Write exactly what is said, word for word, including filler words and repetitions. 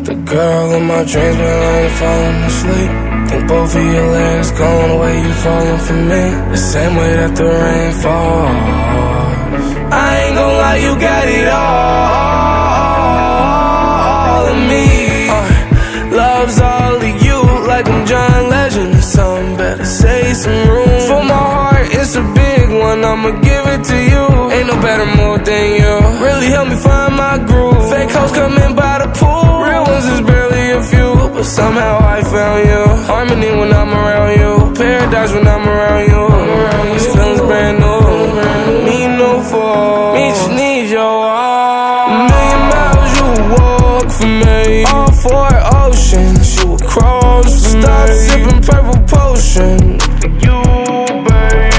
The girl in my dreams, but I ain't falling asleep. Think both of your legs going the way you falling for me. The same way that the rain falls. I ain't gon' lie, you got it all in me. uh, Love's all of you, like I'm John Legend or something. Better save some room for my heart, it's a big one, I'ma give it to you. Ain't no better mood than you, really help me find my groove. Fake hoes coming by the pool, real ones is barely a few, but somehow I found you. Harmony when I'm around you, paradise when I'm around you. These feelings brand new, need no fall, me just need your all. A million miles you would walk for me, all four oceans you would cross for me. Stop sipping purple potion,